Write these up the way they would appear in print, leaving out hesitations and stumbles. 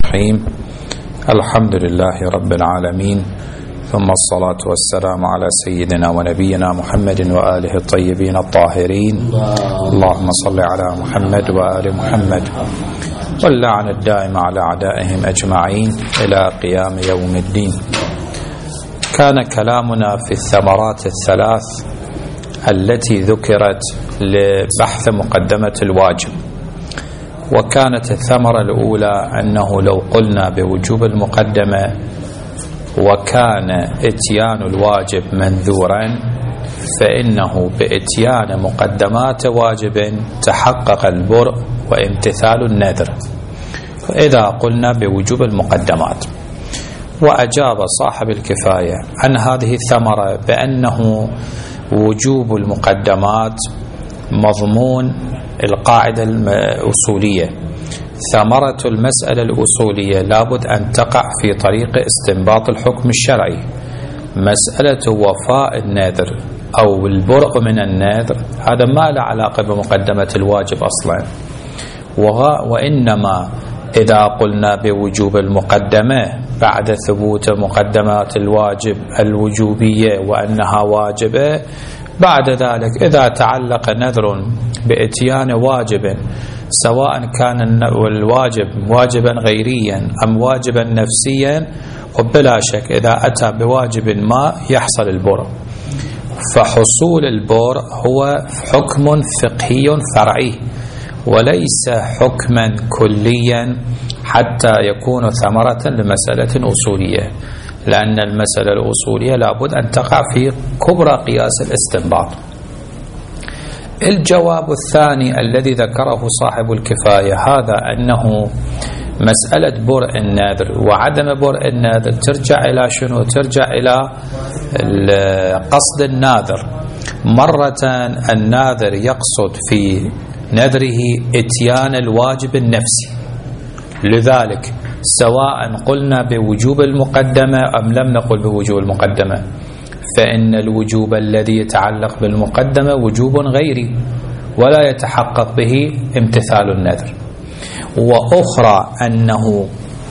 الرحيم. الحمد لله رب العالمين، ثم الصلاة والسلام على سيدنا ونبينا محمد وآله الطيبين الطاهرين. اللهم صل على محمد وآل محمد، واللعن الدائم على أعدائهم أجمعين إلى قيام يوم الدين. كان كلامنا في الثمرات الثلاث التي ذكرت لبحث مقدمة الواجب، وكانت الثمرة الأولى أنه لو قلنا بوجوب المقدمة وكان إتيان الواجب منذورا فإنه بإتيان مقدمات واجب تحقق البرء وامتثال النذر، فإذا قلنا بوجوب المقدمات. وأجاب صاحب الكفاية عن هذه الثمرة بأنه وجوب المقدمات مضمون القاعدة الأصولية. ثمرة المسألة الأصولية لابد أن تقع في طريق استنباط الحكم الشرعي. مسألة وفاء النذر أو البرء من النذر هذا ما له علاقة بمقدمة الواجب أصلا، وإنما إذا قلنا بوجوب المقدمة بعد ثبوت مقدمات الواجب الوجوبية وأنها واجبة، بعد ذلك إذا تعلق نذر بإتيان واجب سواء كان الواجب واجبا غيريا أم واجبا نفسيا، وبلا شك إذا أتى بواجب ما يحصل البرء. فحصول البرء هو حكم فقهي فرعي وليس حكما كليا حتى يكون ثمرة لمسألة أصولية، لأن المسألة الأصولية لابد أن تقع في كبرى قياس الاستنباط. الجواب الثاني الذي ذكره صاحب الكفاية هذا أنه مسألة برء النذر وعدم برء النذر ترجع إلى شنو؟ ترجع إلى قصد الناذر. مرة الناذر يقصد في نذره إتيان الواجب النفسي، لذلك سواء قلنا بوجوب المقدمة أم لم نقل بوجوب المقدمة فإن الوجوب الذي يتعلق بالمقدمة وجوب غيري ولا يتحقق به امتثال النذر. وأخرى أنه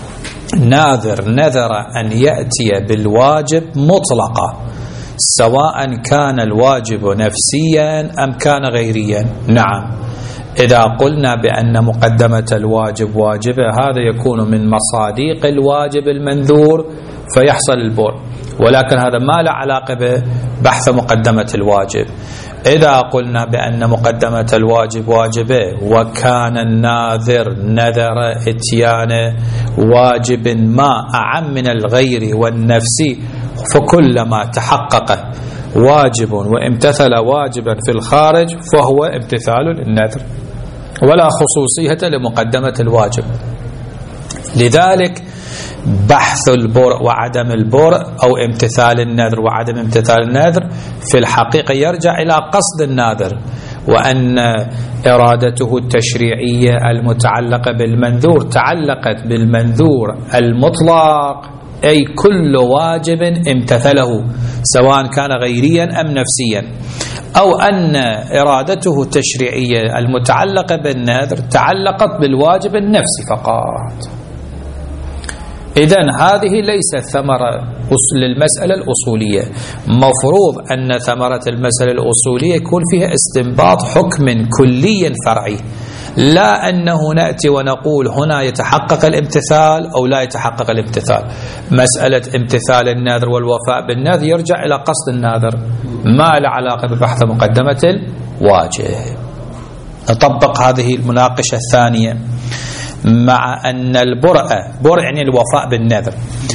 نذر أن يأتي بالواجب مطلقا سواء كان الواجب نفسيا أم كان غيريا. نعم، إذا قلنا بأن مقدمة الواجب واجبة هذا يكون من مصاديق الواجب المنذور فيحصل البر، ولكن هذا ما له علاقة ببحث مقدمة الواجب. إذا قلنا بأن مقدمة الواجب واجبة وكان الناذر نذر إتيان واجب ما أعم من الغير والنفسي، فكلما تحقق واجب وامتثل واجبا في الخارج فهو امتثال للنذر ولا خصوصية لمقدمة الواجب. لذلك بحث البرء وعدم البرء أو امتثال النذر وعدم امتثال النذر في الحقيقة يرجع إلى قصد الناذر، وأن إرادته التشريعية المتعلقة بالمنذور تعلقت بالمنذور المطلق، أي كل واجب امتثله سواء كان غيريا أم نفسيا، أو أن إرادته التشريعية المتعلقة بالنذر تعلقت بالواجب النفسي فقط. إذن هذه ليست ثمرة للمسألة الأصولية. مفروض أن ثمرة المسألة الأصولية يكون فيها استنباط حكم كلي فرعي، لا أنه نأتي ونقول هنا يتحقق الامتثال أو لا يتحقق الامتثال. مسألة امتثال النذر والوفاء بالنذر يرجع إلى قصد الناذر، ما له علاقة ببحث مقدمة الواجب. نطبق هذه المناقشة الثانية مع أن البرء يعني الوفاء بالنذر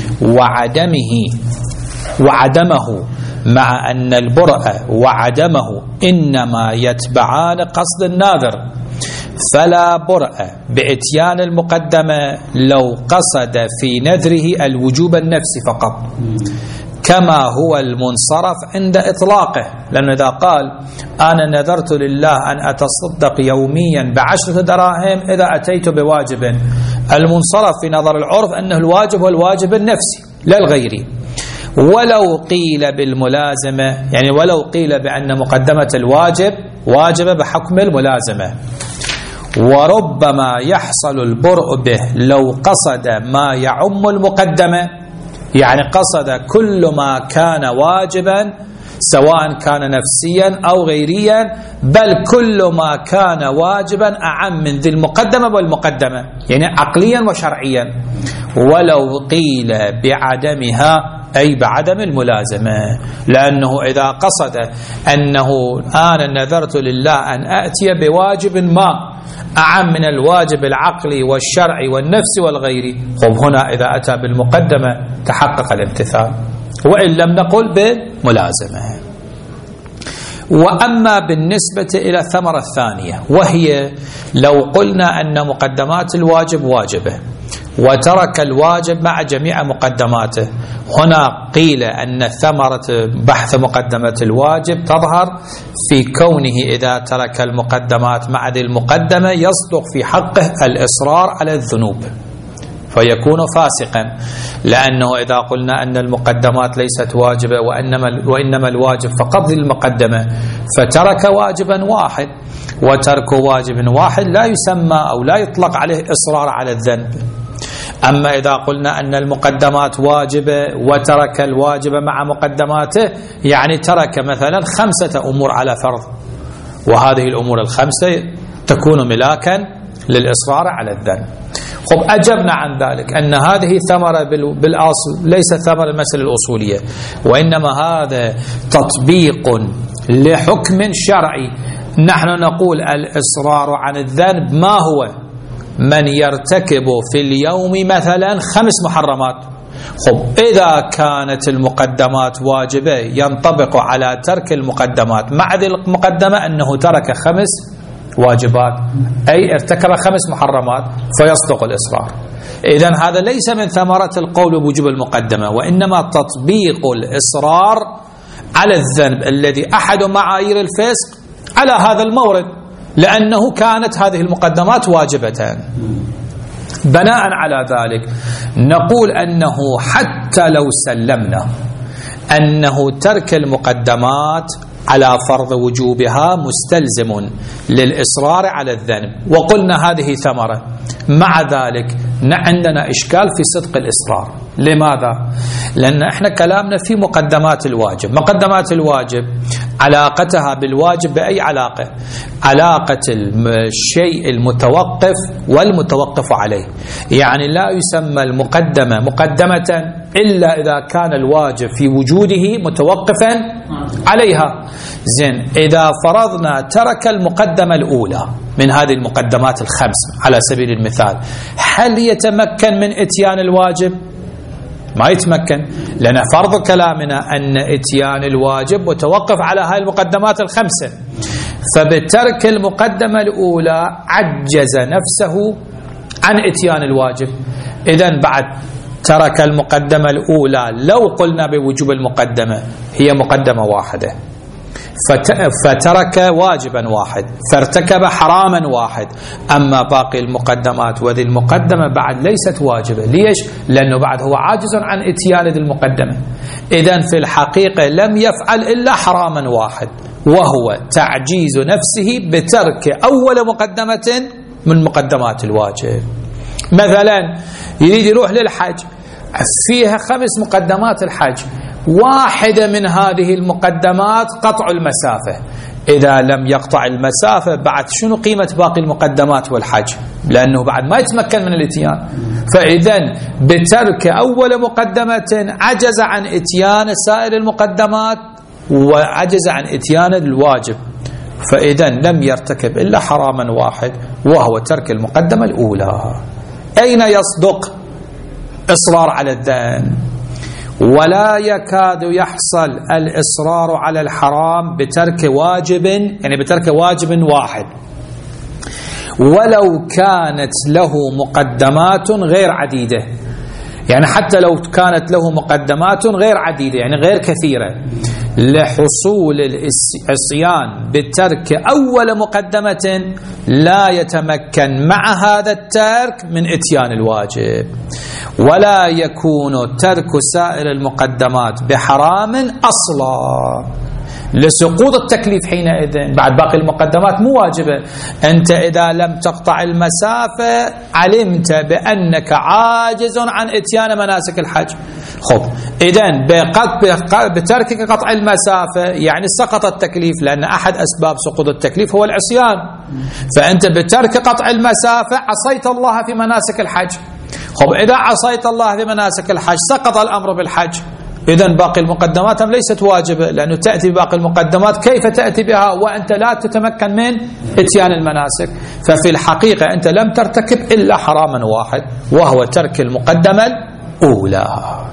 وعدمه مع أن البرء وعدمه إنما يتبعان قصد الناذر، فلا برء بإتيان المقدمة لو قصد في نذره الوجوب النفسي فقط، كما هو المنصرف عند إطلاقه. لأنه إذا قال أنا نذرت لله أن أتصدق يوميا ب10 دراهم إذا أتيت بواجب، المنصرف في نظر العرف أنه الواجب هو الواجب النفسي لا الغيري. ولو قيل بالملازمة، يعني ولو قيل بأن مقدمة الواجب واجبة بحكم الملازمة، وربما يحصل البرء به لو قصد ما يعم المقدمة، يعني قصد كل ما كان واجبا سواء كان نفسيا أو غيريا، بل كل ما كان واجبا أعم من ذي المقدمة والمقدمة، يعني عقليا وشرعيا، ولو قيل بعدمها أي بعدم الملازمة. لأنه إذا قصد أنه أنا نذرت لله أن أأتي بواجب ما أعم من الواجب العقلي والشرعي والنفسي والغيري، هنا إذا أتى بالمقدمة تحقق الامتثال، وإن لم نقل بالملازمة. وأما بالنسبة إلى الثمرة الثانية، وهي لو قلنا أن مقدمات الواجب واجبة وترك الواجب مع جميع مقدماته، هنا قيل أن ثمرة بحث مقدمة الواجب تظهر في كونه إذا ترك المقدمات مع ذي المقدمة يصدق في حقه الإصرار على الذنوب فيكون فاسقا، لأنه إذا قلنا أن المقدمات ليست واجبة وإنما الواجب فقط ذي المقدمة فترك واجبا واحد، وترك واجب واحد لا يسمى أو لا يطلق عليه إصرار على الذنب. أما إذا قلنا أن المقدمات واجبة وترك الواجب مع مقدماته، يعني ترك مثلا 5 أمور على فرض، وهذه الأمور ال5 تكون ملاكا للإصرار على الذنب. خب أجبنا عن ذلك أن هذه ثمرة بالأصل ليست ثمرة المسألة الأصولية، وإنما هذا تطبيق لحكم شرعي. نحن نقول الإصرار عن الذنب ما هو؟ من يرتكب في اليوم مثلا 5 محرمات. خب إذا كانت المقدمات واجبة ينطبق على ترك المقدمات مع ذي المقدمة أنه ترك 5 واجبات، أي ارتكب 5 محرمات فيصدق الإصرار. إذن هذا ليس من ثمرة القول بوجوب المقدمة، وإنما تطبيق الإصرار على الذنب الذي أحد معايير الفسق على هذا المورد، لأنه كانت هذه المقدمات واجبة. بناء على ذلك نقول أنه حتى لو سلمنا أنه ترك المقدمات على فرض وجوبها مستلزم للإصرار على الذنب، وقلنا هذه ثمرة، مع ذلك عندنا إشكال في صدق الإصرار. لماذا؟ لأن إحنا كلامنا في مقدمات الواجب. مقدمات الواجب علاقتها بالواجب بأي علاقة؟ علاقة الشيء المتوقف والمتوقف عليه، يعني لا يسمى المقدمة مقدمة إلا إذا كان الواجب في وجوده متوقفا عليها. زين، إذا فرضنا ترك المقدمة الأولى من هذه المقدمات ال5 على سبيل المثال، هل يتمكن من إتيان الواجب؟ ما يتمكن، لأن فرض كلامنا أن إتيان الواجب متوقف على هذه المقدمات ال5، فبترك المقدمة الأولى عجز نفسه عن إتيان الواجب. إذن بعد ترك المقدمة الأولى، لو قلنا بوجوب المقدمة هي مقدمة واحدة، فترك واجبا واحد فارتكب حراما واحد، أما باقي المقدمات وذي المقدمة بعد ليست واجبة. ليش؟ لأنه بعد هو عاجز عن إتيان ذي المقدمة. إذن في الحقيقة لم يفعل إلا حراما واحد، وهو تعجيز نفسه بترك أول مقدمة من مقدمات الواجب. مثلا يريد يروح للحج، فيها 5 مقدمات الحج، واحدة من هذه المقدمات قطع المسافة. إذا لم يقطع المسافة بعد شنو قيمة باقي المقدمات والحج؟ لأنه بعد ما يتمكن من الاتيان. فإذن بترك أول مقدمة عجز عن إتيان سائر المقدمات وعجز عن إتيان الواجب، فإذن لم يرتكب إلا حراما واحد وهو ترك المقدمة الأولى. أين يصدق إصرار على الذنب؟ ولا يكاد يحصل الإصرار على الحرام بترك واجب، يعني بترك واجب واحد، ولو كانت له مقدمات غير عديدة. يعني حتى لو كانت له مقدمات غير عديدة، يعني غير كثيرة، لحصول العصيان بترك أول مقدمة لا يتمكن مع هذا الترك من إتيان الواجب، ولا يكون ترك سائر المقدمات بحرام أصلا. لسقوط التكليف حينئذ. بعد باقي المقدمات مو واجبة. أنت إذا لم تقطع المسافة علمت بأنك عاجز عن إتيان مناسك الحج. خب إذن بتركك قطع المسافة يعني سقط التكليف، لأن أحد أسباب سقوط التكليف هو العصيان. فأنت بترك قطع المسافة عصيت الله في مناسك الحج. خب إذا عصيت الله في مناسك الحج سقط الأمر بالحج. إذن باقي المقدمات ليست واجبة، لأنه تأتي باقي المقدمات كيف تأتي بها وأنت لا تتمكن من إتيان المناسك؟ ففي الحقيقة أنت لم ترتكب إلا حراما واحد، وهو ترك المقدمة الأولى.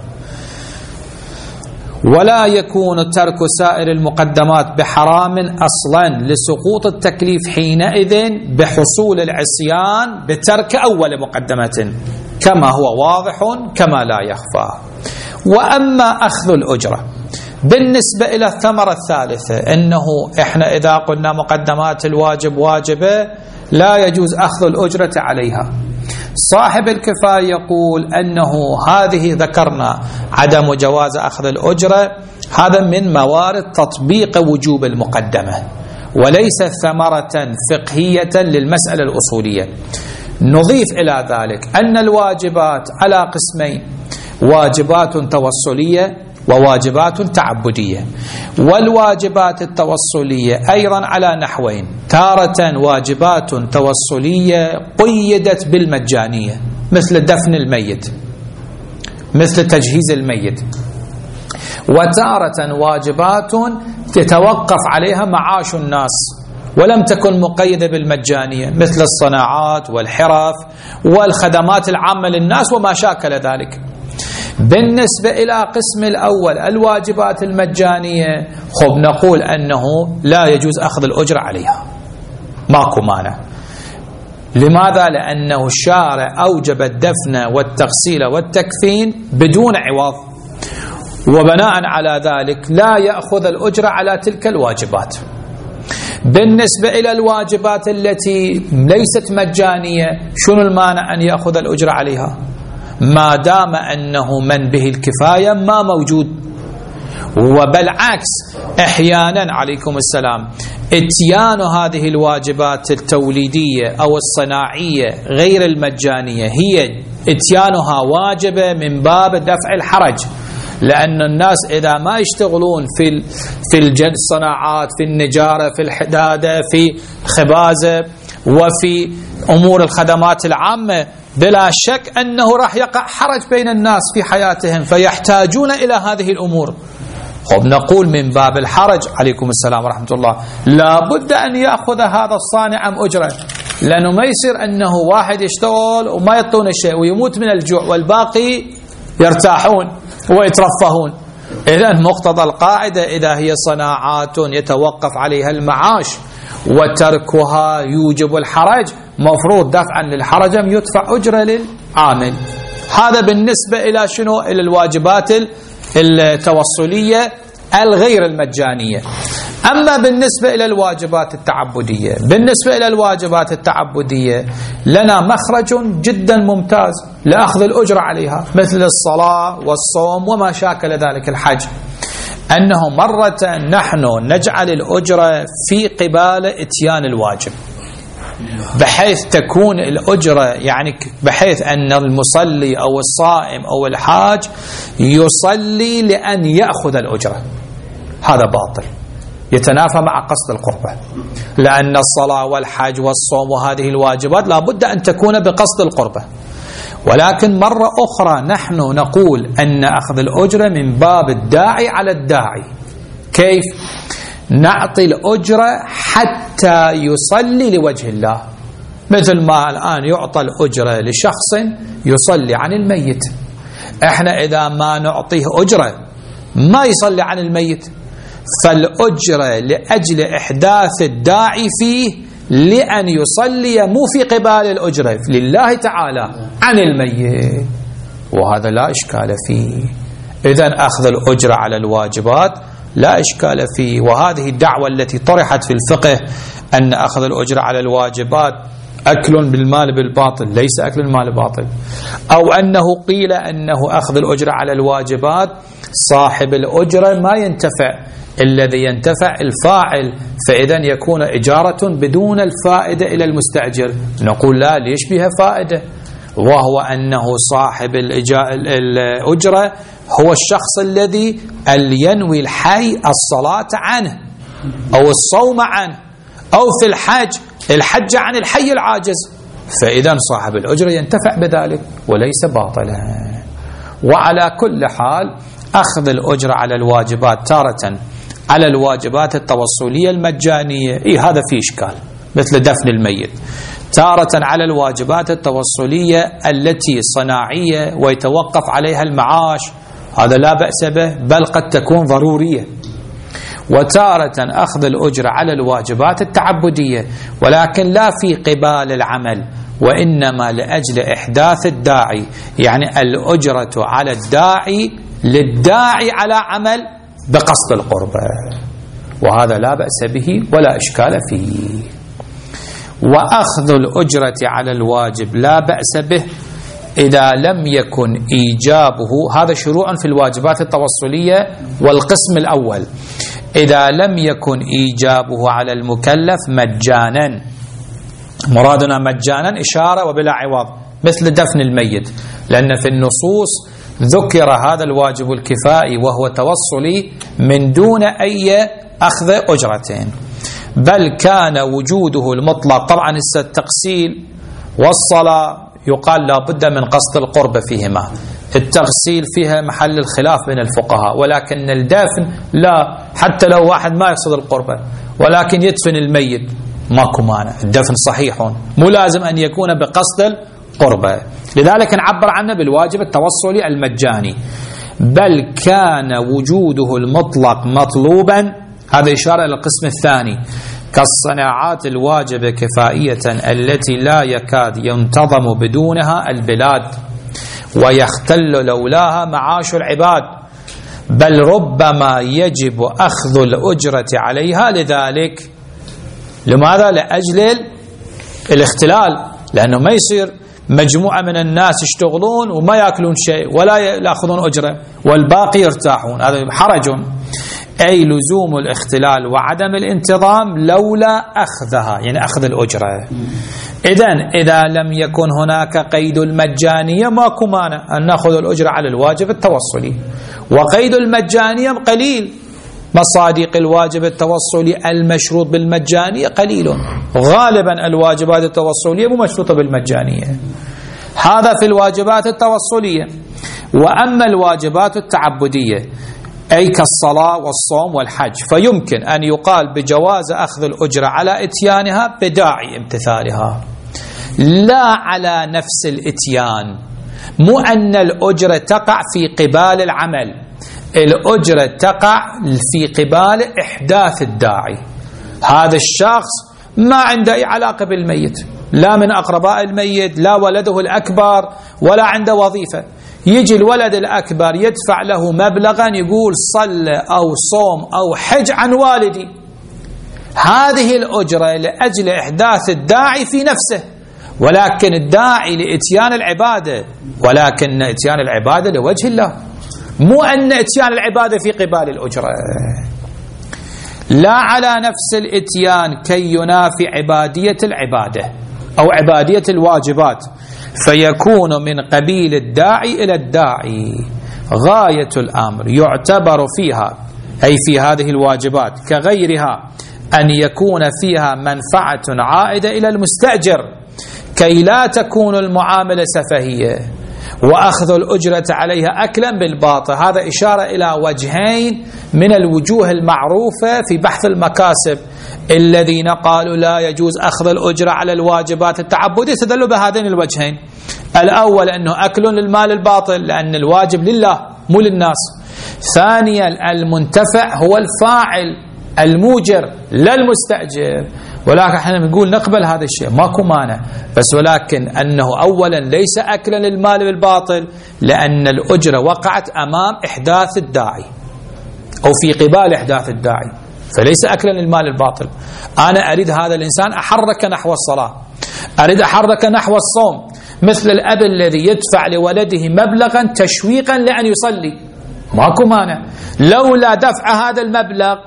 ولا يكون ترك سائر المقدمات بحرام أصلا لسقوط التكليف حينئذ بحصول العصيان بترك أول مقدمة، كما هو واضح كما لا يخفى. وأما أخذ الأجرة بالنسبة إلى الثمرة الثالثة، إنه إحنا إذا قلنا مقدمات الواجب واجبة لا يجوز أخذ الأجرة عليها. صاحب الكفاية يقول أنه هذه ذكرنا عدم جواز أخذ الأجرة، هذا من موارد تطبيق وجوب المقدمة وليس ثمرة فقهية للمسألة الأصولية. نضيف إلى ذلك أن الواجبات على قسمين: واجبات توصلية وواجبات تعبدية. والواجبات التوصلية أيضا على نحوين: تارة واجبات توصلية قيدت بالمجانية مثل دفن الميت، مثل تجهيز الميت، وتارة واجبات تتوقف عليها معاش الناس ولم تكن مقيدة بالمجانية مثل الصناعات والحرف والخدمات العامة للناس وما شاكل ذلك. بالنسبة إلى قسم الأول الواجبات المجانية، خب نقول أنه لا يجوز أخذ الأجرة عليها، ماكو مانع. لماذا؟ لأنه الشارع أوجب الدفن والتغسيل والتكفين بدون عوض، وبناء على ذلك لا يأخذ الأجرة على تلك الواجبات. بالنسبة إلى الواجبات التي ليست مجانية، شنو المانع أن يأخذ الأجرة عليها؟ ما دام أنه من به الكفاية ما موجود. وبالعكس أحيانا عليكم السلام اتيان هذه الواجبات التوليدية أو الصناعية غير المجانية هي اتيانها واجبة من باب دفع الحرج، لأن الناس إذا ما يشتغلون في الصناعات، في النجارة، في الحدادة، في خبازة، وفي أمور الخدمات العامة، بلا شك أنه راح يقع حرج بين الناس في حياتهم فيحتاجون إلى هذه الأمور. خب نقول من باب الحرج عليكم السلام ورحمة الله لا بد أن يأخذ هذا الصانع أجرة، لأنه ما يصير أنه واحد يشتغل وما يعطون شيء ويموت من الجوع والباقي يرتاحون ويترفهون. إذن مقتضى القاعدة إذا هي صناعات يتوقف عليها المعاش وتركها يوجب الحرج، مفروض دفعا للحرج يدفع أجرة للعامل. هذا بالنسبة إلى شنو؟ إلى الواجبات التوصلية الغير المجانية. أما بالنسبة إلى الواجبات التعبدية، بالنسبة إلى الواجبات التعبدية لنا مخرج جدا ممتاز لأخذ الأجرة عليها، مثل الصلاة والصوم وما شاكل ذلك الحج، أنه مرة نحن نجعل الأجرة في قبال إتيان الواجب، بحيث تكون الأجرة يعني بحيث أن المصلي أو الصائم أو الحاج يصلي لأن يأخذ الأجرة. هذا باطل، يتنافى مع قصد القربة، لأن الصلاة والحج والصوم وهذه الواجبات لا بد أن تكون بقصد القربة. ولكن مرة أخرى نحن نقول أن أخذ الأجرة من باب الداعي على الداعي. كيف؟ نعطي الأجرة حتى يصلي لوجه الله، مثل ما الآن يعطى الأجرة لشخص يصلي عن الميت. احنا إذا ما نعطيه أجرة ما يصلي عن الميت، فالأجرة لأجل إحداث الداعي فيه لأن يصلي مو في قبال الأجرة لله تعالى عن الميت، وهذا لا إشكال فيه. إذن أخذ الأجرة على الواجبات لا إشكال فيه. وهذه الدعوة التي طرحت في الفقه أن أخذ الأجرة على الواجبات أكل بالمال بالباطل، ليس أكل المال باطل، أو أنه قيل أنه أخذ الأجرة على الواجبات صاحب الأجرة ما ينتفع الذي ينتفع الفاعل، فإذا يكون إجارة بدون الفائدة إلى المستأجر. نقول لا، ليش بها فائدة؟ وهو أنه صاحب الأجرة هو الشخص الذي ينوي الحي الصلاة عنه أو الصوم عنه، أو في الحج عن الحي العاجز، فإذا صاحب الأجرة ينتفع بذلك وليس باطلا. وعلى كل حال أخذ الأجرة على الواجبات تارة على الواجبات التوصلية المجانية هذا فيه إشكال، مثل دفن الميت، تارة على الواجبات التوصلية التي صناعية ويتوقف عليها المعاش، هذا لا بأس به، بل قد تكون ضرورية. وتارة أخذ الأجرة على الواجبات التعبدية، ولكن لا في قبال العمل، وإنما لأجل إحداث الداعي، يعني الأجرة على الداعي للداعي على عمل بقصد القربة، وهذا لا بأس به ولا إشكال فيه. وأخذ الأجرة على الواجب لا بأس به إذا لم يكن إيجابه، هذا شروع في الواجبات التوصلية والقسم الأول، إذا لم يكن إيجابه على المكلف مجانا، مرادنا مجانا إشارة وبلا عوض، مثل دفن الميت، لأن في النصوص ذكر هذا الواجب الكفائي وهو توصلي من دون أي أخذ أجرتين، بل كان وجوده المطلق. طبعا التغسيل والصلاة يقال لا بد من قصد القرب فيهما، التغسيل فيها محل الخلاف بين الفقهاء، ولكن الدفن لا، حتى لو واحد ما يقصد القربة ولكن يدفن الميت ماكو مانع، الدفن صحيح، مو لازم أن يكون بقصد القربة، لذلك نعبر عنه بالواجب التوصلي المجاني. بل كان وجوده المطلق مطلوبا، هذا إشارة إلى القسم الثاني، كالصناعات الواجبة كفائية التي لا يكاد ينتظم بدونها البلاد ويختل لولاها معاش العباد، بل ربما يجب أخذ الأجرة عليها لذلك. لماذا؟ لأجل الاختلال، لأنه ما يصير مجموعة من الناس يشتغلون وما يأكلون شيء ولا يأخذون أجرة والباقي يرتاحون، هذا حرج، أي لزوم الاختلال وعدم الانتظام لولا أخذها، يعني أخذ الأجرة. إذا لم يكن هناك قيد المجانية ماكو مانع أن نأخذ الأجرة على الواجب التوصلي، وقيد المجانية قليل، مصادق الواجب التوصلي المشروط بالمجانية قليل، غالبا الواجبات التوصلية مو مشروطة بالمجانية، هذا في الواجبات التوصلية. وأما الواجبات التعبدية أي كالصلاة والصوم والحج، فيمكن أن يقال بجواز أخذ الأجرة على إتيانها بداعي امتثالها، لا على نفس الإتيان، مو أن الأجرة تقع في قبال العمل، الأجرة تقع في قبال إحداث الداعي. هذا الشخص ما عنده أي علاقة بالميت، لا من أقرباء الميت، لا ولده الأكبر، ولا عنده وظيفة، يجي الولد الأكبر يدفع له مبلغا يقول صل أو صوم أو حج عن والدي، هذه الأجرة لأجل إحداث الداعي في نفسه، ولكن الداعي لإتيان العبادة، ولكن إتيان العبادة لوجه الله، مو أن إتيان العبادة في قبال الأجرة، لا على نفس الإتيان كي ينافي عبادية العبادة أو عبادية الواجبات، فيكون من قبيل الداعي إلى الداعي. غاية الأمر يعتبر فيها أي في هذه الواجبات كغيرها أن يكون فيها منفعة عائدة إلى المستأجر كي لا تكون المعاملة سفهية وأخذ الأجرة عليها أكلا بالباطل. هذا إشارة إلى وجهين من الوجوه المعروفة في بحث المكاسب، الذين قالوا لا يجوز أخذ الأجرة على الواجبات التعبدية استدلوا بهذين الوجهين، الأول أنه أكل للمال الباطل لأن الواجب لله مو للناس، ثانيا المنتفع هو الفاعل الموجر لا المستأجر، ولكن احنا نقول نقبل هذا الشيء ماكو مانع، بس ولكن أنه أولا ليس أكلا للمال بالباطل لأن الأجرة وقعت أمام إحداث الداعي أو في قبال إحداث الداعي، فليس أكلا للمال الباطل. أنا أريد هذا الإنسان أحرك نحو الصلاة، أريد أحرك نحو الصوم، مثل الأب الذي يدفع لولده مبلغا تشويقا لأن يصلي، ماكو مانع، لولا دفع هذا المبلغ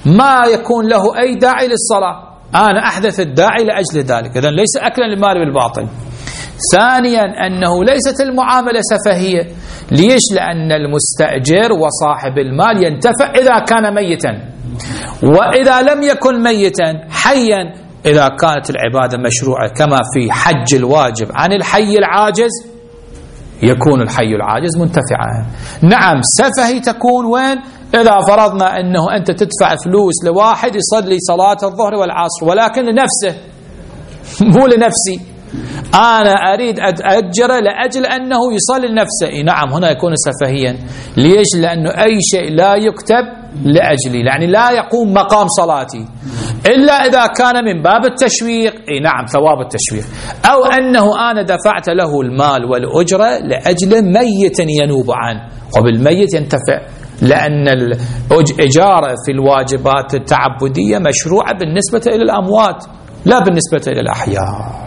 ما يكون له أي داعي للصلاة، أنا أحدث الداعي لأجل ذلك، إذن ليس أكلا للمال بالباطل. ثانيا أنه ليست المعاملة سفهية. ليش؟ لأن المستأجر وصاحب المال ينتفع إذا كان ميتا، وإذا لم يكن ميتا حيا، إذا كانت العبادة مشروعة كما في حج الواجب عن الحي العاجز يكون الحي العاجز منتفعا. نعم سفهي تكون وين؟ إذا فرضنا أنه أنت تدفع فلوس لواحد يصلي صلاة الظهر والعصر ولكن لنفسه مو لنفسي، أنا أريد أجره لأجل أنه يصلي لنفسه، نعم هنا يكون سفهيا. ليش؟ لأنه أي شيء لا يكتب لأجلي، يعني لا يقوم مقام صلاتي إلا إذا كان من باب التشويق، نعم ثواب التشويق، أو أنه أنا دفعت له المال والأجرة لأجل ميت ينوب عنه، وبالميت ينتفع، لأن الإجارة في الواجبات التعبدية مشروعة بالنسبة إلى الأموات لا بالنسبة إلى الأحياء.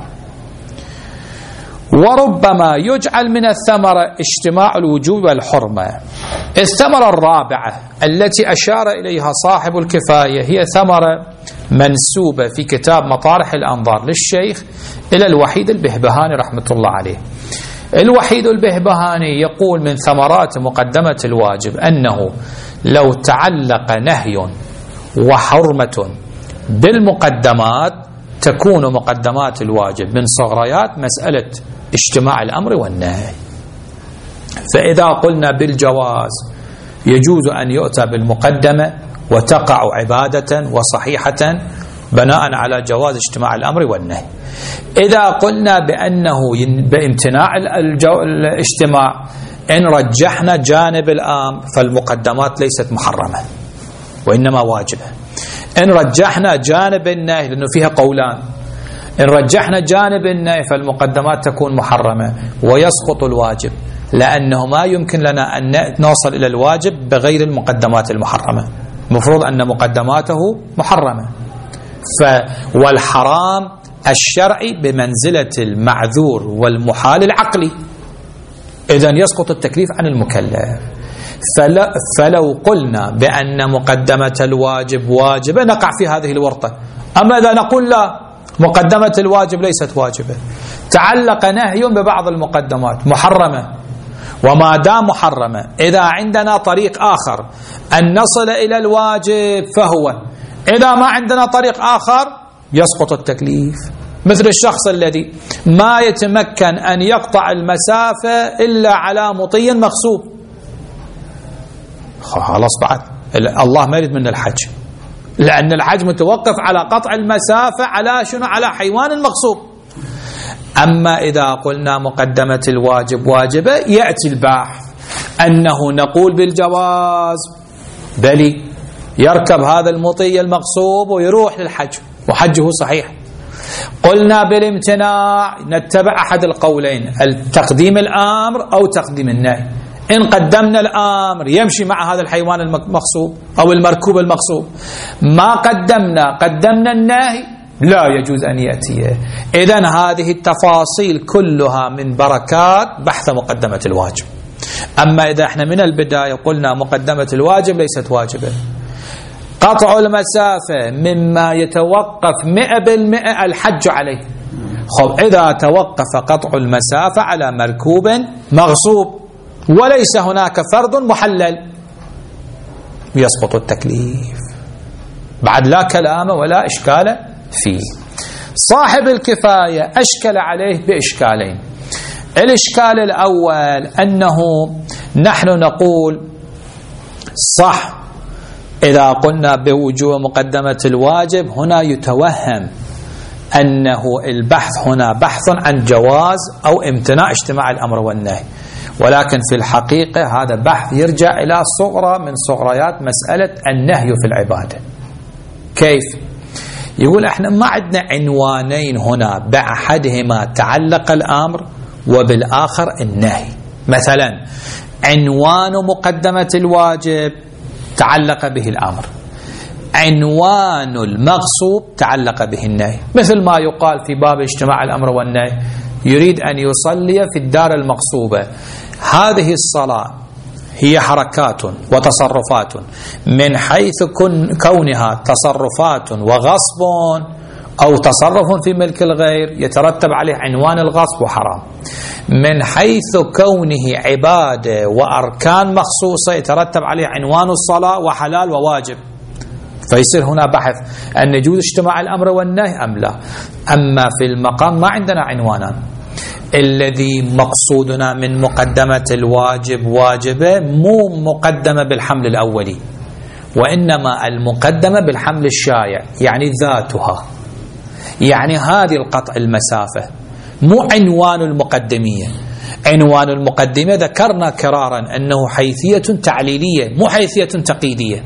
وربما يجعل من الثمرة اجتماع الوجوب والحرمة. الثمرة الرابعة التي أشار إليها صاحب الكفاية هي ثمرة منسوبة في كتاب مطارح الأنظار للشيخ إلى الوحيد البهبهاني رحمة الله عليه. الوحيد البهبهاني يقول من ثمرات مقدمة الواجب أنه لو تعلق نهي وحرمة بالمقدمات تكون مقدمات الواجب من صغريات مسألة اجتماع الأمر والنهي. فإذا قلنا بالجواز يجوز أن يؤتى بالمقدمة وتقع عبادة وصحيحة بناء على جواز اجتماع الأمر والنهي. إذا قلنا بأنه بامتناع الاجتماع إن رجحنا جانب الأمر فالمقدمات ليست محرمة وإنما واجبة. إن رجحنا جانب النهي لأنه فيها قولان، إن رجحنا جانب النهي فالمقدمات تكون محرمة ويسقط الواجب، لأنه ما يمكن لنا أن نوصل إلى الواجب بغير المقدمات المحرمة، المفروض أن مقدماته محرمة. والحرام الشرعي بمنزلة المعذور والمحال العقلي، إذن يسقط التكليف عن المكلف. فلو قلنا بأن مقدمة الواجب واجبة نقع في هذه الورطة. أما إذا نقول لا، مقدمة الواجب ليست واجبة، تعلق نهي ببعض المقدمات محرمة، وما دام محرمة إذا عندنا طريق آخر أن نصل إلى الواجب فهو، إذا ما عندنا طريق آخر يسقط التكليف. مثل الشخص الذي ما يتمكن أن يقطع المسافة إلا على مطي مغصوب، خلاص بعد الله ما يريد من الحج، لأن الحج متوقف على قطع المسافة على شنو؟ على حيوان مغصوب. أما إذا قلنا مقدمة الواجب واجبة يأتي الباحث أنه نقول بالجواز، بل يركب هذا المطي المغصوب ويروح للحج وحجه صحيح. قلنا بالامتناع نتبع أحد القولين، التقديم الأمر أو تقديم النهي. إن قدمنا الأمر يمشي مع هذا الحيوان المغصوب أو المركوب المغصوب، ما قدمنا النهي لا يجوز أن يأتيه. إذن هذه التفاصيل كلها من بركات بحث مقدمة الواجب. أما إذا احنا من البداية قلنا مقدمة الواجب ليست واجبة، قطع المسافة مما يتوقف 100% الحج عليه. خب إذا توقف قطع المسافة على مركوب مغصوب وليس هناك فرد محلل يسقط التكليف، بعد لا كلام ولا إشكال فيه. صاحب الكفاية أشكل عليه بإشكالين. الإشكال الأول أنه نحن نقول صح إذا قلنا بوجوب مقدمة الواجب هنا يتوهم أنه البحث هنا بحث عن جواز أو امتناع اجتماع الأمر والنهي، ولكن في الحقيقة هذا بحث يرجع إلى صغرى من صغريات مسألة النهي في العبادة. كيف؟ يقول احنا ما عندنا عنوانين هنا، بأحدهما تعلق الأمر وبالآخر النهي. مثلا عنوان مقدمة الواجب تعلق به الأمر، عنوان المغصوب تعلق به النهي، مثل ما يقال في باب اجتماع الأمر والنهي، يريد أن يصلي في الدار المغصوبة، هذه الصلاة هي حركات وتصرفات، من حيث كونها تصرفات وغصب أو تصرف في ملك الغير يترتب عليه عنوان الغصب وحرام، من حيث كونه عبادة وأركان مخصوصة يترتب عليه عنوان الصلاة وحلال وواجب. فيصير هنا بحث أن يجوز اجتماع الأمر والنهي أم لا. أما في المقام ما عندنا عنوانان، الذي مقصودنا من مقدمة الواجب واجبة مو مقدمة بالحمل الأولي، وإنما المقدمة بالحمل الشائع، يعني ذاتها، يعني هذه القطع المسافة، مو عنوان المقدمية. عنوان المقدمة ذكرنا كرارا أنه حيثية تعليلية مو حيثية تقييدية،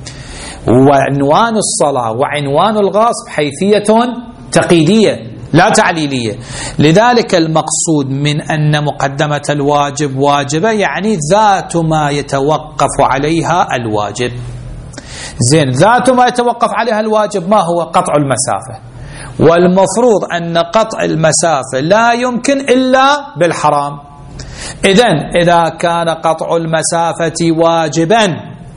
وعنوان الصلاة وعنوان الغصب حيثية تقييدية لا تعليلية. لذلك المقصود من أن مقدمة الواجب واجبة يعني ذات ما يتوقف عليها الواجب. زين، ذات ما يتوقف عليها الواجب ما هو؟ قطع المسافة، والمفروض أن قطع المسافة لا يمكن إلا بالحرام. إذا كان قطع المسافة واجبا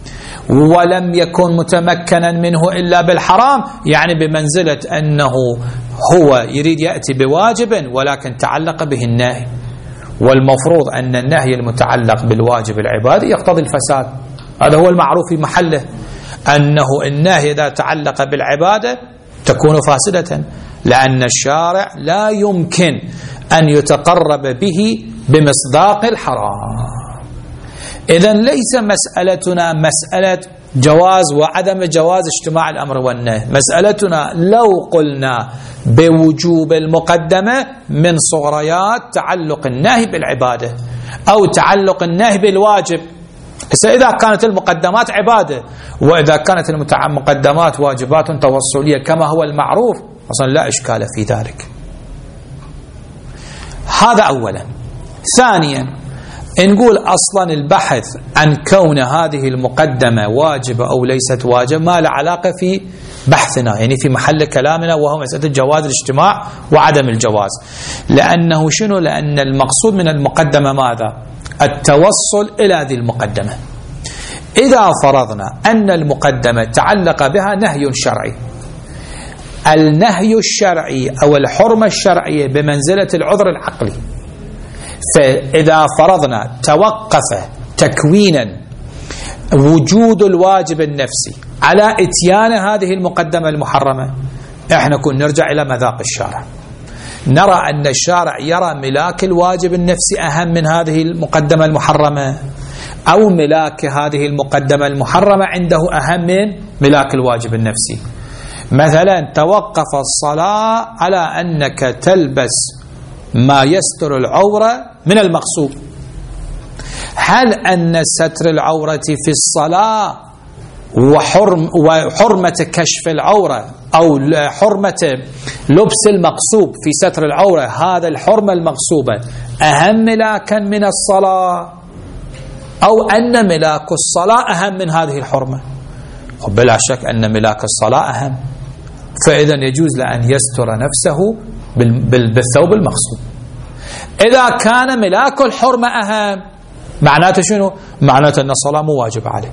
ولم يكن متمكنا منه إلا بالحرام، يعني بمنزلة أنه هو يريد يأتي بواجب ولكن تعلق به النهي، والمفروض أن النهي المتعلق بالواجب العبادي يقتضي الفساد. هذا هو المعروف في محله، أنه النهي إذا تعلق بالعبادة تكون فاسدة، لأن الشارع لا يمكن أن يتقرب به بمصداق الحرام. إذن ليس مسألتنا مسألة جواز وعدم جواز اجتماع الأمر والنهي، مسألتنا لو قلنا بوجوب المقدمة من صغريات تعلق النهي بالعبادة أو تعلق النهي بالواجب. إذا كانت المقدمات عبادة، وإذا كانت المقدمات واجبات توصلية كما هو المعروف، أصلا لا إشكال في ذلك. هذا أولا. ثانيا، نقول أصلا البحث عن كون هذه المقدمة واجبة أو ليست واجبة ما له علاقة في بحثنا، يعني في محل كلامنا، وهو مسألة جواز الاجتماع وعدم الجواز. لأنه شنو؟ لأن المقصود من المقدمة ماذا؟ التوصل إلى هذه المقدمة. إذا فرضنا أن المقدمة تعلق بها نهي شرعي، النهي الشرعي أو الحرمة الشرعية بمنزلة العذر العقلي، فإذا فرضنا توقف تكوينا وجود الواجب النفسي على إتيان هذه المقدمة المحرمة، احنا كنا نرجع إلى مذاق الشارع، نرى أن الشارع يرى ملاك الواجب النفسي أهم من هذه المقدمة المحرمة، أو ملاك هذه المقدمة المحرمة عنده أهم من ملاك الواجب النفسي. مثلا توقف الصلاة على أنك تلبس ما يستر العورة من المغصوب، هل أن ستر العورة في الصلاة وحرمة كشف العورة أو حرمة لبس المغصوب في ستر العورة، هذا الحرمة المغصوبة أهم ملاكا من الصلاة، أو أن ملاك الصلاة أهم من هذه الحرمة؟ بلا شك أن ملاك الصلاة أهم، فإذا يجوز لأن يستر نفسه بالثوب المغصوب. إذا كان ملاك الحرمة أهم، معناته شنو؟ معناته أن الصلاة مو واجب عليه.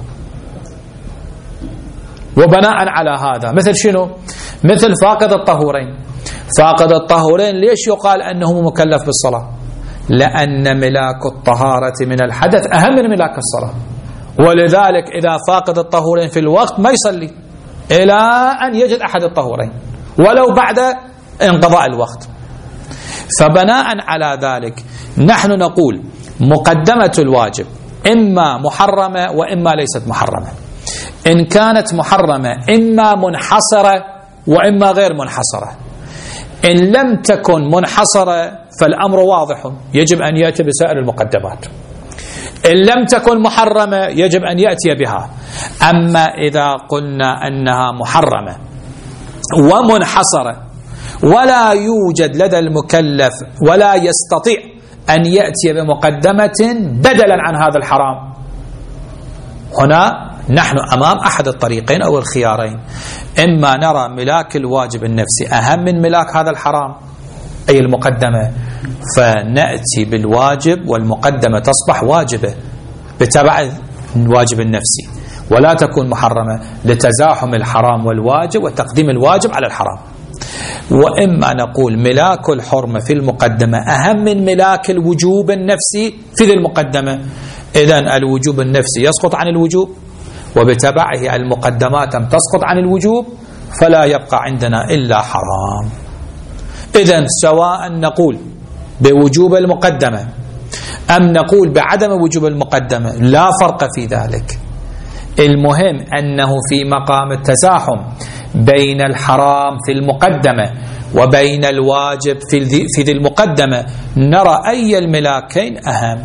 وبناء على هذا مثل شنو؟ مثل فاقد الطهورين. فاقد الطهورين ليش يقال أنه مكلف بالصلاة؟ لأن ملاك الطهارة من الحدث أهم من ملاك الصلاة، ولذلك إذا فاقد الطهورين في الوقت ما يصلي إلى أن يجد أحد الطهورين ولو بعد انقضاء الوقت. فبناء على ذلك نحن نقول مقدمة الواجب إما محرمة وإما ليست محرمة. إن كانت محرمة إما منحصرة وإما غير منحصرة. إن لم تكن منحصرة فالأمر واضح، يجب أن يأتي بسائر المقدمات. إن لم تكن محرمة يجب أن يأتي بها. أما إذا قلنا أنها محرمة ومنحصرة ولا يوجد لدى المكلف ولا يستطيع أن يأتي بمقدمة بدلا عن هذا الحرام، هنا نحن أمام أحد الطريقين أو الخيارين: إما نرى ملاك الواجب النفسي أهم من ملاك هذا الحرام أي المقدمة، فنأتي بالواجب والمقدمة تصبح واجبة، بتبع الواجب النفسي، ولا تكون محرمة لتزاحم الحرام والواجب وتقديم الواجب على الحرام. وإما نقول ملاك الحرمة في المقدمة أهم من ملاك الوجوب النفسي في ذي المقدمة، إذن الوجوب النفسي يسقط عن الوجوب، وبتبعه المقدمات تسقط عن الوجوب، فلا يبقى عندنا إلا حرام. إذن سواء نقول بوجوب المقدمة أم نقول بعدم وجوب المقدمة لا فرق في ذلك. المهم أنه في مقام التزاحم بين الحرام في المقدمة وبين الواجب في ذي المقدمة نرى أي الملاكين أهم،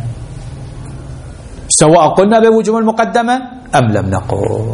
سواء قلنا بوجوب المقدمة أم لم نقول.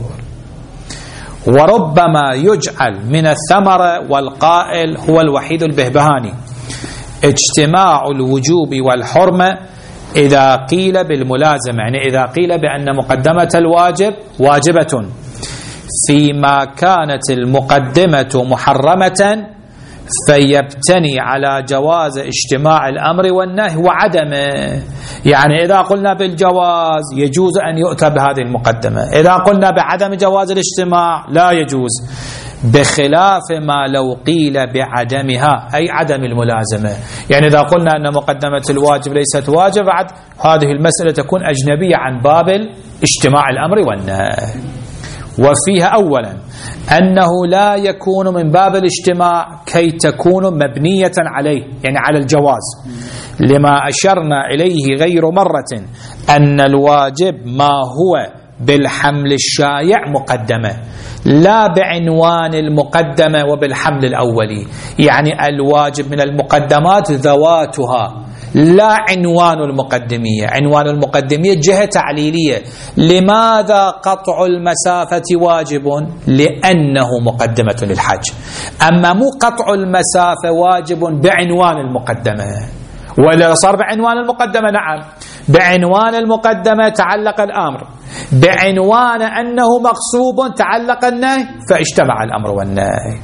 وربما يجعل من الثمرة والقائل هو الوحيد البهبهاني اجتماع الوجوب والحرمة إذا قيل بالملازمة، يعني إذا قيل بأن مقدمة الواجب واجبة فيما كانت المقدمة محرمة فيبتني على جواز اجتماع الأمر والنهي وعدمه. يعني إذا قلنا بالجواز يجوز أن يؤتى بهذه المقدمة، إذا قلنا بعدم جواز الاجتماع لا يجوز، بخلاف ما لو قيل بعدمها أي عدم الملازمة. يعني إذا قلنا أن مقدمة الواجب ليست واجب بعد هذه المسألة تكون أجنبية عن باب اجتماع الأمر والنهي. وفيها أولا أنه لا يكون من باب الاجتماع كي تكون مبنية عليه، يعني على الجواز، لما أشرنا إليه غير مرة أن الواجب ما هو بالحمل الشائع مقدمة لا بعنوان المقدمة وبالحمل الأولي. يعني الواجب من المقدمات ذواتها لا عنوان المقدمية. عنوان المقدمية جهة تعليلية. لماذا قطع المسافة واجب؟ لأنه مقدمة للحج. أما مو قطع المسافة واجب بعنوان المقدمة، ولا صار بعنوان المقدمة نعم بعنوان المقدمة تعلق الأمر، بعنوان أنه مغصوب تعلق النهي، فاجتمع الأمر والنهي.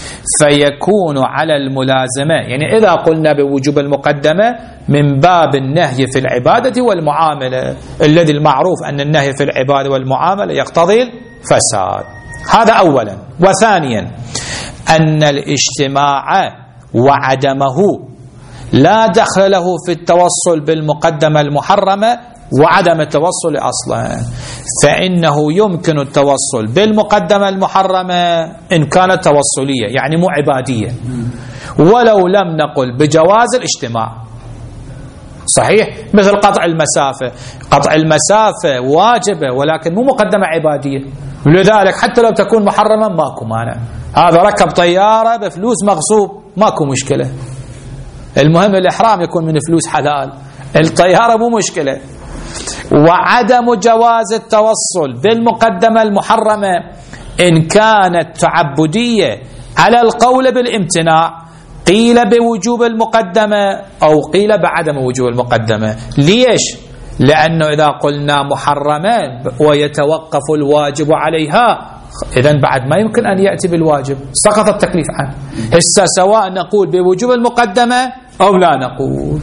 فيكون على الملازمة، يعني إذا قلنا بوجوب المقدمة من باب النهي في العبادة والمعاملة، الذي المعروف أن النهي في العبادة والمعاملة يقتضي الفساد. هذا أولا. وثانيا أن الاجتماع وعدمه لا دخل له في التوصل بالمقدمة المحرمة وعدم التوصل أصلا، فإنه يمكن التوصل بالمقدمة المحرمة إن كانت توصلية يعني مو عبادية، ولو لم نقل بجواز الاجتماع. صحيح؟ مثل قطع المسافة. قطع المسافة واجبة ولكن مو مقدمة عبادية، لذلك حتى لو تكون محرمة ماكو مانع. هذا ركب طيارة بفلوس مغصوب ماكو مشكلة، المهم الإحرام يكون من فلوس حلال، الطيارة مو مشكلة. وعدم جواز التوصل بالمقدمة المحرمة إن كانت تعبدية على القول بالامتناع، قيل بوجوب المقدمة أو قيل بعدم وجوب المقدمة. ليش؟ لأنه إذا قلنا محرمة ويتوقف الواجب عليها إذن بعد ما يمكن أن يأتي بالواجب، سقط التكليف عنه. هسه سواء نقول بوجوب المقدمة أو لا نقول.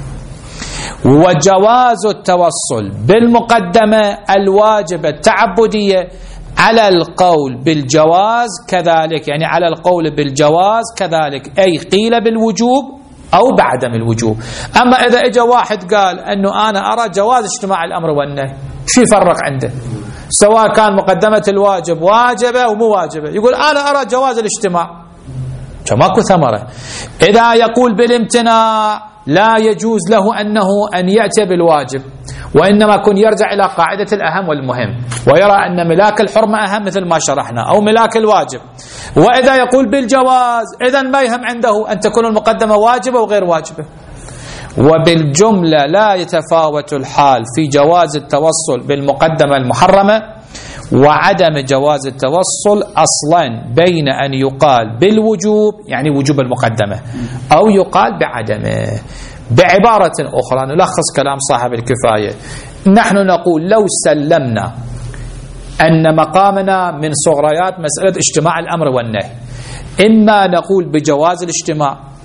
وجواز التوصل بالمقدمة الواجبة التعبدية على القول بالجواز كذلك، يعني على القول بالجواز كذلك، أي قيل بالوجوب أو بعدم الوجوب. أما إذا إجا واحد قال أنه أنا أرى جواز اجتماع الأمر والنهي، شو يفرق عنده؟ سواء كان مقدمة الواجب واجبة ومو واجبة، يقول أنا أرى جواز الاجتماع، فماكو ثمرة. إذا يقول بالامتناع لا يجوز له أن يأتي بالواجب، وإنما يكون يرجع إلى قاعدة الأهم والمهم، ويرى أن ملاك الحرمة أهم مثل ما شرحنا أو ملاك الواجب. وإذا يقول بالجواز إذن ما يهم عنده أن تكون المقدمة واجبة وغير واجبة. وبالجملة لا يتفاوت الحال في جواز التوصل بالمقدمة المحرمة وعدم جواز التوصل أصلا بين أن يقال بالوجوب يعني وجوب المقدمة أو يقال بعدمه. بعبارة أخرى نلخص كلام صاحب الكفاية، نحن نقول لو سلمنا أن مقامنا من صغريات مسألة اجتماع الأمر والنهي، إما نقول بجواز الاجتماع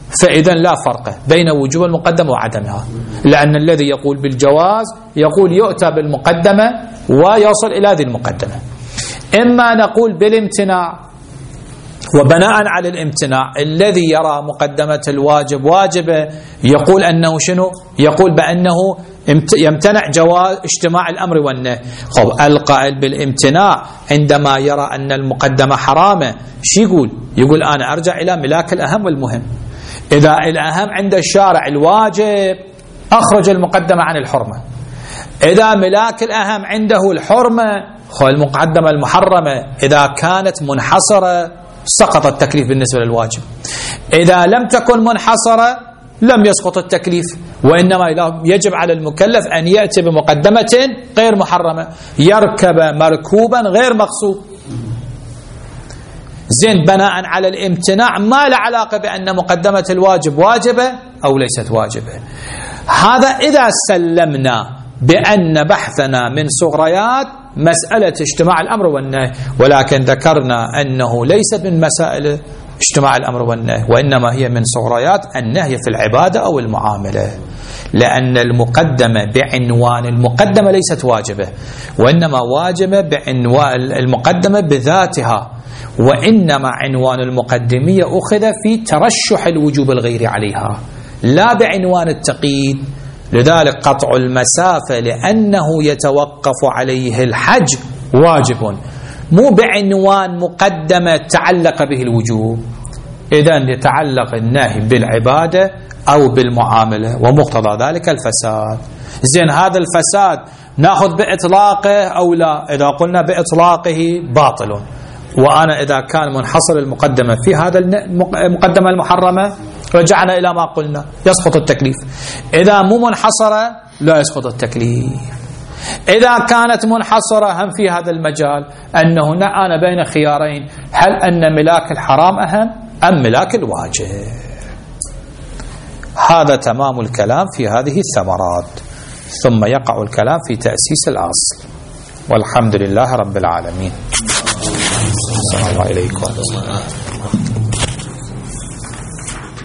فإذا لا فرق بين وجوب المقدمة وعدمها، لأن الذي يقول بالجواز يقول يؤتى بالمقدمة ويصل إلى ذي المقدمة. إما نقول بالامتناع، وبناء على الامتناع الذي يرى مقدمة الواجب واجبة يقول أنه شنو؟ يقول بأنه يمتنع جواز اجتماع الأمر والنهي. خب القائل بالامتناع عندما يرى أن المقدمة حرامة شو يقول؟ يقول أنا أرجع إلى ملاك الأهم والمهم. إذا الأهم عند الشارع الواجب أخرج المقدمة عن الحرمة، إذا ملاك الأهم عنده الحرمة المقدمة المحرمة إذا كانت منحصرة سقط التكليف بالنسبة للواجب، إذا لم تكن منحصرة لم يسقط التكليف، وإنما يجب على المكلف أن يأتي بمقدمة غير محرمة، يركب مركوبا غير مقصود. زين بناء على الامتناع ما له علاقة بأن مقدمة الواجب واجبة أو ليست واجبة. هذا إذا سلمنا بأن بحثنا من صغريات مسألة اجتماع الأمر والنهي، ولكن ذكرنا أنه ليست من مسائل اجتماع الأمر والنهي، وإنما هي من صغريات النهي في العبادة أو المعاملة، لأن المقدمة بعنوان المقدمة ليست واجبة، وإنما واجبة بعنوان المقدمة بذاتها، وإنما عنوان المقدمية أخذ في ترشح الوجوب الغير عليها لا بعنوان التقييد. لذلك قطع المسافة لأنه يتوقف عليه الحج واجب، مو بعنوان مقدمة تعلق به الوجوب. إذن يتعلق النهي بالعبادة أو بالمعاملة، ومقتضى ذلك الفساد. زين هذا الفساد نأخذ بإطلاقه أو لا؟ إذا قلنا بإطلاقه باطل، وأنا إذا كان منحصر المقدمة في هذا المقدمة المحرمة رجعنا إلى ما قلنا يسقط التكليف. إذا مو منحصرة لا يسقط التكليف. إذا كانت منحصرة هم في هذا المجال أنه أنا بين خيارين، هل أن ملاك الحرام أهم أم ملاك الواجب؟ هذا تمام الكلام في هذه الثمرات، ثم يقع الكلام في تأسيس الأصل. والحمد لله رب العالمين. السلام عليكم.